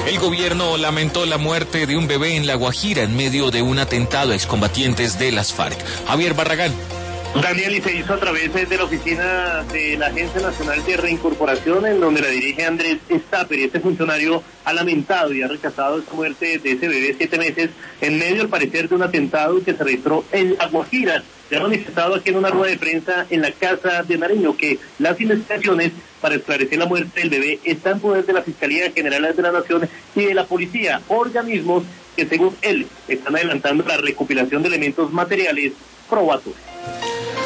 El gobierno lamentó la muerte de un bebé en La Guajira en medio de un atentado a excombatientes de las FARC. Javier Barragán. Daniel, y se hizo a través de la oficina de la Agencia Nacional de Reincorporación, en donde la dirige Andrés Stapper, y este funcionario ha lamentado y ha rechazado esta muerte de ese bebé de 7 meses, en medio, al parecer, de un atentado que se registró en La Guajira. Se ha manifestado aquí en una rueda de prensa en la Casa de Nariño que las investigaciones para esclarecer la muerte del bebé están en poder de la Fiscalía General de la Nación y de la Policía, organismos que, según él, están adelantando la recopilación de elementos materiales probatorios.